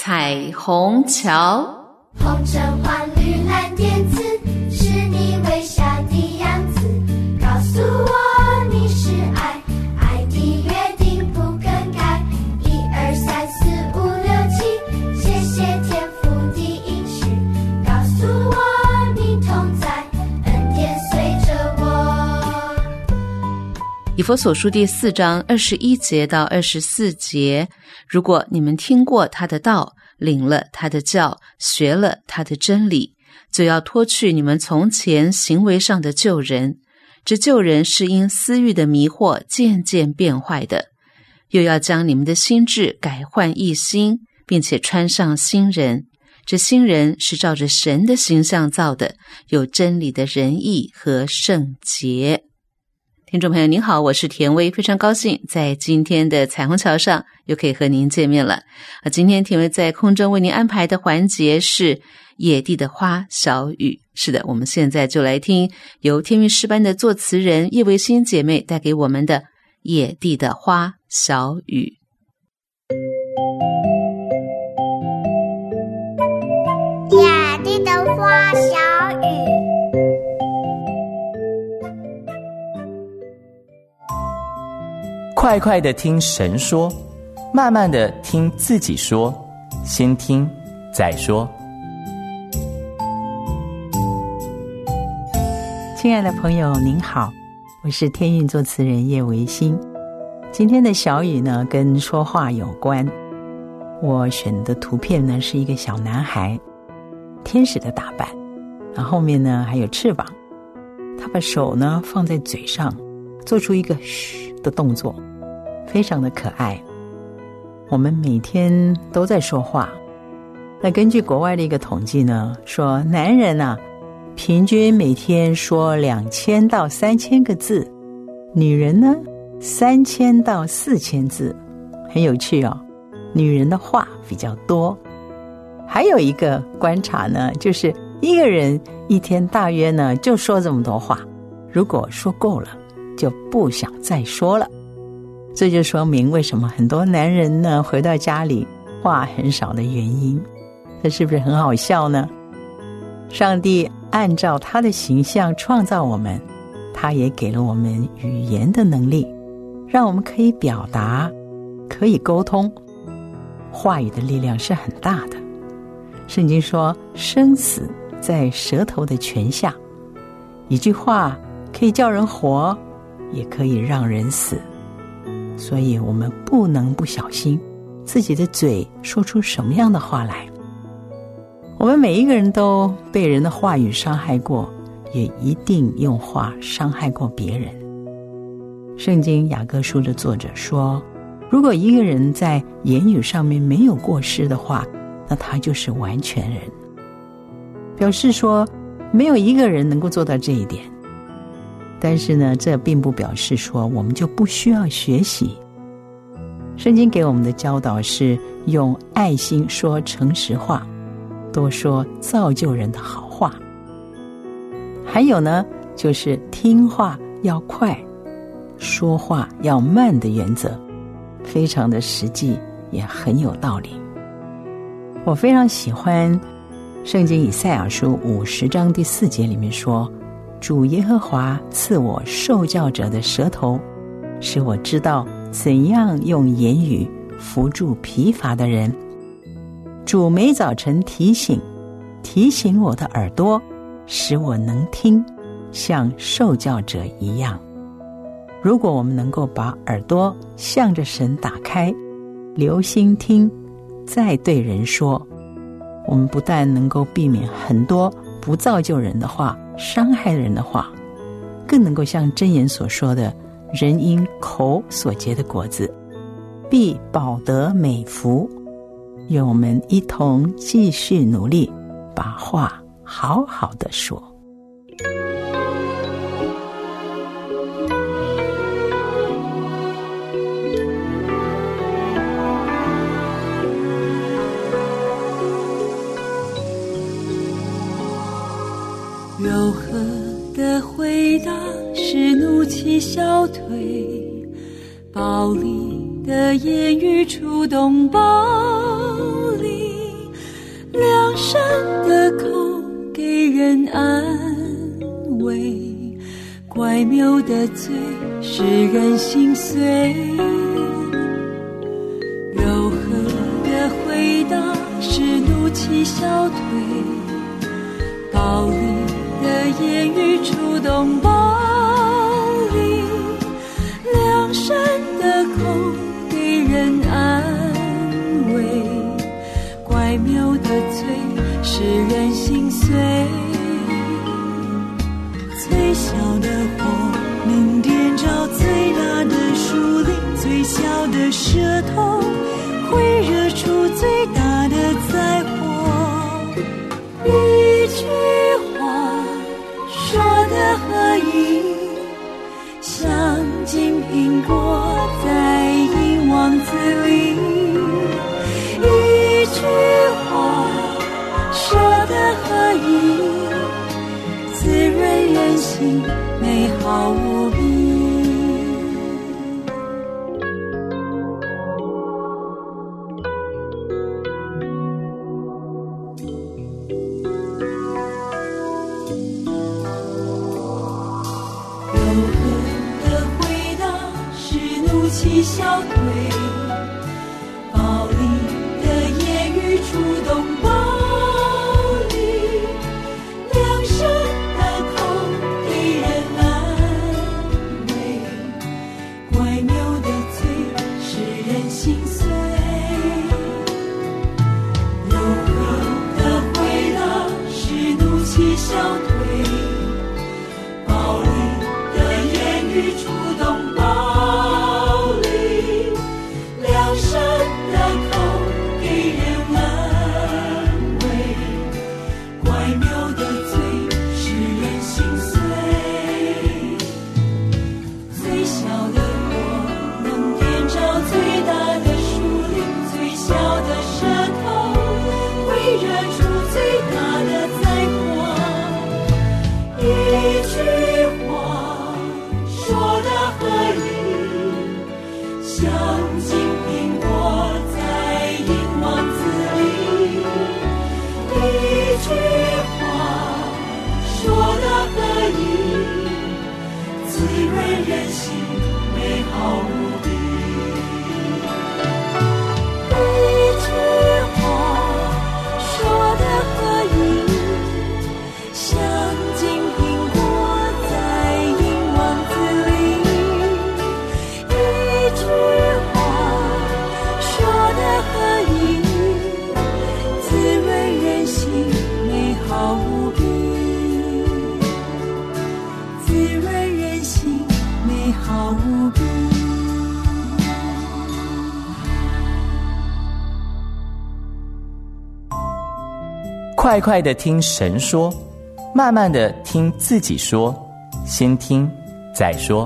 彩虹桥。 红橙黄绿蓝靛紫，是你微笑的样子，告诉我你是爱，爱的约定不更改。1、2、3、4、5、6、7，谢谢天父的应许，告诉我你同在，恩典随着我。 以弗所书第4章21节到24节，如果你们听过他的道，领了他的教，学了他的真理，就要脱去你们从前行为上的旧人，这旧人是因私欲的迷惑渐渐变坏的，又要将你们的心志改换一新，并且穿上新人，这新人是照着神的形象造的，有真理的仁义和圣洁。听众朋友您好，我是田薇，非常高兴在今天的彩虹桥上又可以和您见面了。今天田薇在空中为您安排的环节是野地的花小雨。是的，我们现在就来听由天韵诗班的作词人叶维新姐妹带给我们的野地的花小雨。 野地的花小雨， 快快地听神说，慢慢地听自己说，先听再说。 亲爱的朋友您好，我是天韵作词人叶维新。今天的小雨呢跟说话有关，我选的图片呢是一个小男孩，天使的打扮，然后后面呢还有翅膀，他把手呢放在嘴上，做出一个嘘的动作，非常的可爱。我们每天都在说话，那根据国外的一个统计呢，说男人啊平均每天说2000到3000个字，女人呢3000到4000字，很有趣哦。女人的话比较多。还有一个观察呢，就是一个人一天大约呢就说这么多话，如果说够了就不想再说了。这就说明为什么很多男人呢回到家里话很少的原因。这是不是很好笑呢？上帝按照他的形象创造我们，他也给了我们语言的能力，让我们可以表达，可以沟通。话语的力量是很大的。圣经说生死在舌头的权下，一句话可以叫人活，也可以让人死。所以我们不能不小心自己的嘴说出什么样的话来。我们每一个人都被人的话语伤害过，也一定用话伤害过别人。圣经雅各书的作者说，如果一个人在言语上面没有过失的话，那他就是完全人。表示说没有一个人能够做到这一点。但是呢，这并不表示说我们就不需要学习。圣经给我们的教导是用爱心说诚实话，多说造就人的好话。还有呢，就是听话要快，说话要慢的原则，非常的实际，也很有道理。我非常喜欢圣经以赛亚书50章第4节里面说，主耶和华赐我受教者的舌头，使我知道怎样用言语扶助疲乏的人。主每早晨提醒我的耳朵，使我能听，像受教者一样。如果我们能够把耳朵向着神打开，留心听，再对人说，我们不但能够避免很多不造就人的话，伤害人的话，更能够像箴言所说的，人因口所结的果子必饱得美福。愿我们一同继续努力，把话好好的说。 柔和的回答使怒气消退，暴力的言语触动暴力， 怪谬的罪使人心碎，柔和的回答使怒气消退，暴力的言语触动暴力，良善的口给人安慰，怪谬的罪使人心碎，最小的火能点着最大的树林，最小的舌头会惹出最大的灾祸。一句话说得合意，像金苹果在银网子里，一句话说得合意，滋润人心，美好无比。柔和的回答使怒气消退，暴力的言语触动暴力，良善的口给人安慰，怪谬的罪使人心碎，柔和的回答使怒气消退，暴力的言语触动暴力，良善的口给人安慰，怪谬的罪使人心碎，最小的火能点着最大的树林，最小的舌头会惹出最大的灾祸。一句话说得合意，像金苹果在银网子里，一句话说得合意，滋润人心，美好无比。一句话说得合意，像金苹果在银网子里，一句话说得合意，滋润人心，美好无比，滋润人心，美好无比。 快快的听神说，慢慢的听自己说，先听再说。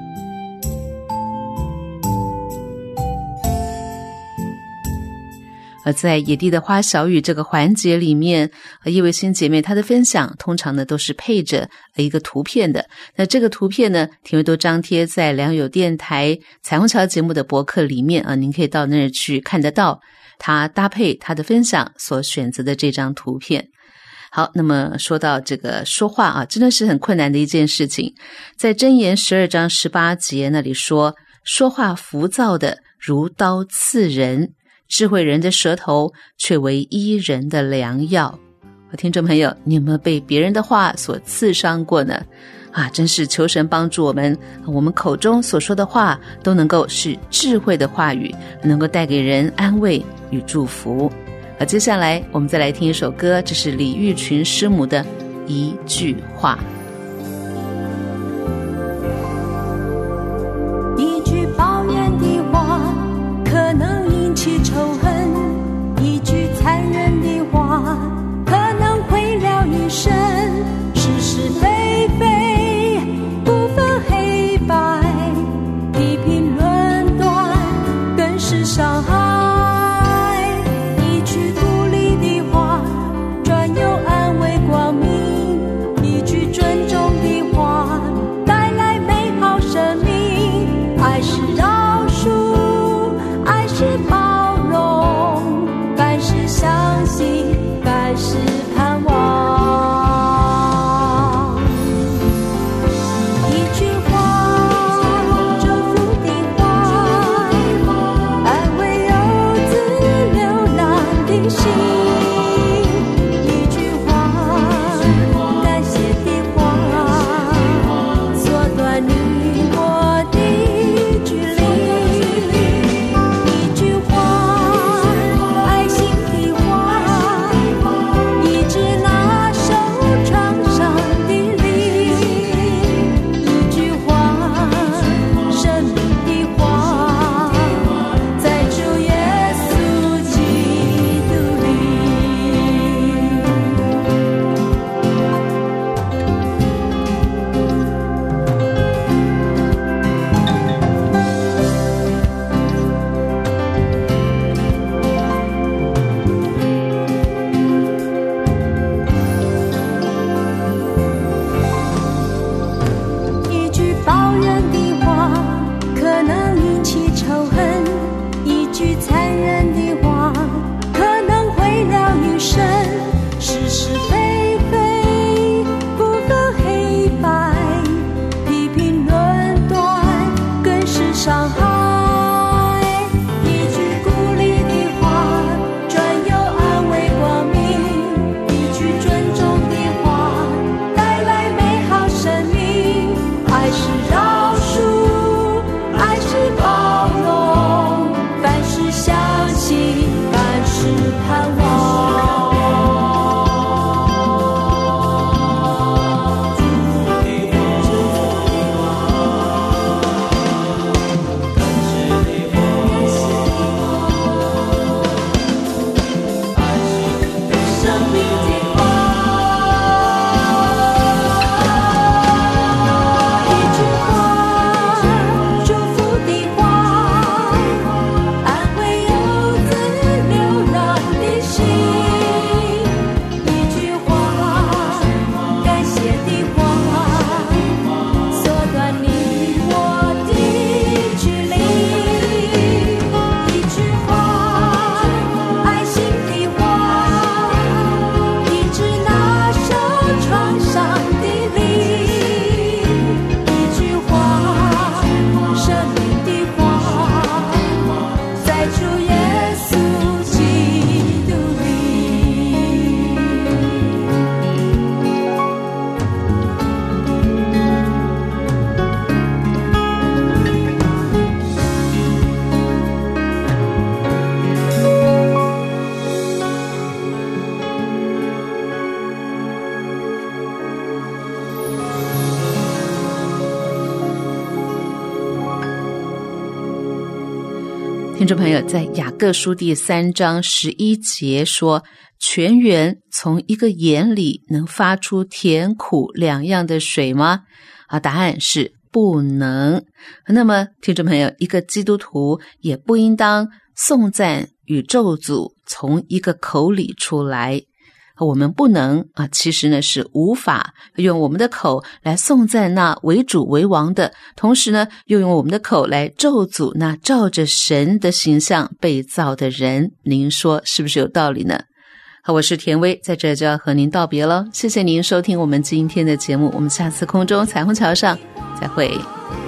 而在野地的花小雨这个环节里面，叶维新姐妹她的分享通常呢都是配着一个图片的。那这个图片呢，田维都张贴在良友电台彩虹桥节目的博客里面啊，您可以到那儿去看得到她搭配她的分享所选择的这张图片。好，那么说到这个说话啊，真的是很困难的一件事情。在箴言12章18节那里说，说话浮躁的如刀刺人，智慧人的舌头却为医人的良药。听众朋友，你有没有被别人的话所刺伤过呢？真是求神帮助我们口中所说的话都能够是智慧的话语，能够带给人安慰与祝福。接下来我们再来听一首歌，这是李玉群师母的一句话。 一句抱怨的话可能引起仇恨，一句残忍的话可能毁了一生，是是非非不分黑白，批评论断更是伤害。一句鼓励的话专有安慰光明，一句尊重的话带来美好生命。爱是饶恕，爱是包容，凡事相信，凡事盼望。一句盼望。 听众朋友，在雅各书第3章11节说，泉源从一个眼里能发出甜苦两样的水吗？答案是不能。那么听众朋友，一个基督徒也不应当颂赞与咒诅从一个口里出来。我们不能其实呢是无法用我们的口来颂赞那为主为王的，同时呢又用我们的口来咒诅那照着神的形象被造的人。您说是不是有道理呢？好，我是田薇，在这就要和您道别了。谢谢您收听我们今天的节目，我们下次空中彩虹桥上再会。